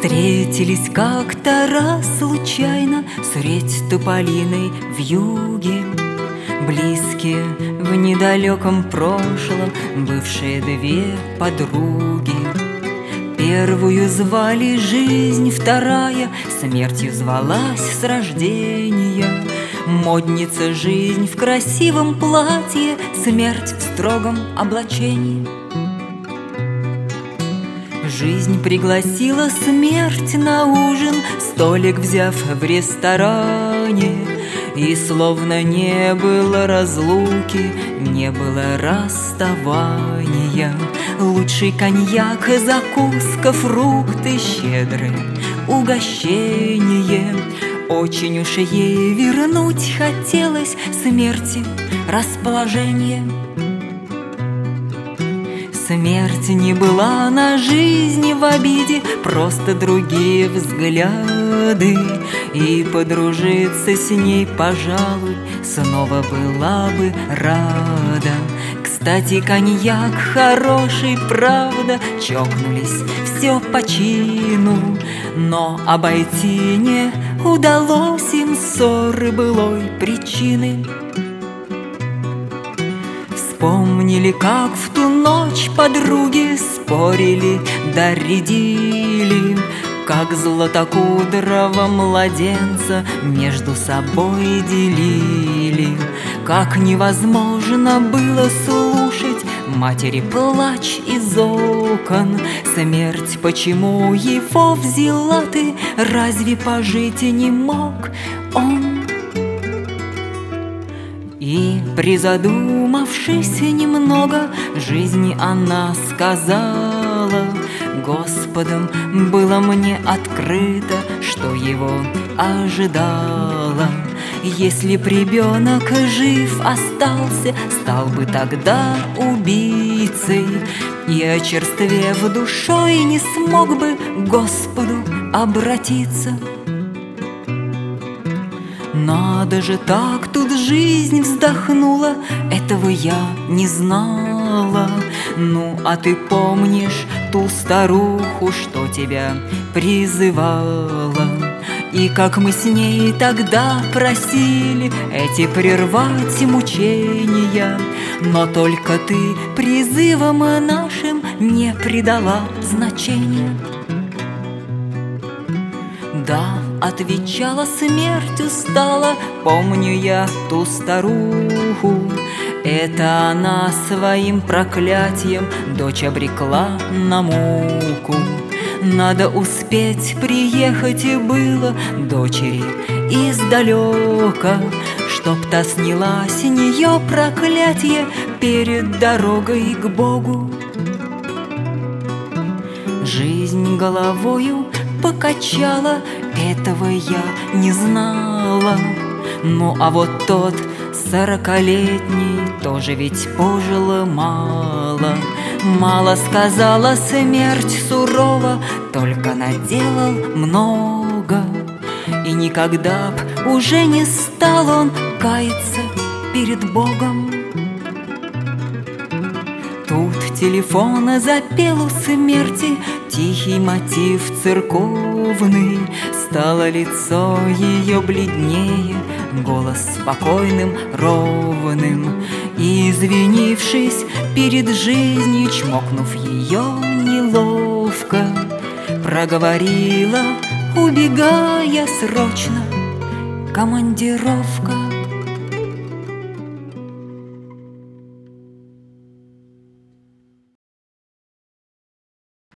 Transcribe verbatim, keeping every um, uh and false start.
Встретились как-то раз случайно средь тополиной вьюги, близкие в недалеком прошлом бывшие две подруги. Первую звали жизнь, вторая смертью звалась с рождения. Модница жизнь в красивом платье, смерть в строгом облачении. Жизнь пригласила смерть на ужин, столик взяв в ресторане. И словно не было разлуки, не было расставания. Лучший коньяк, закуска, фрукты, щедрые угощение. Очень уж ей вернуть хотелось смерти расположение. Смерть не была на жизни в обиде, просто другие взгляды. И подружиться с ней, пожалуй, снова была бы рада. Кстати, коньяк хороший, правда, чокнулись все по чину, но обойти не удалось им ссоры былой причины. Вспомнили, как в ту ночь подруги спорили да рядили, как златокудрого младенца между собой делили. Как невозможно было слушать матери плач из окон. Смерть, почему его взяла ты, разве пожить не мог он? И, призадумавшись немного, жизни она сказала: Господом было мне открыто, что его ожидало. Если б ребенок жив остался, стал бы тогда убийцей, и, очерствев душой, не смог бы к Господу обратиться. Надо же, так тут жизнь вздохнула, этого я не знала. Ну, а ты помнишь ту старуху, что тебя призывала? И как мы с ней тогда просили эти прервать мучения, но только ты призывам нашим не придала значения. Да, отвечала смерть устала, помню я ту старуху. Это она своим проклятием дочь обрекла на муку. Надо успеть приехать и было дочери издалека, чтоб та сняла с нее проклятие перед дорогой к Богу. Жизнь головою покачала, этого я не знала. Ну а вот тот сорокалетний тоже ведь пожил мало. Мало сказала смерть сурово, только наделал много. И никогда б уже не стал он каяться перед Богом. Тут телефон запел у смерти тихий мотив церковный. Стало лицо ее бледнее, голос спокойным, ровным. И, извинившись перед жизнью, чмокнув ее неловко, проговорила, убегая срочно: командировка.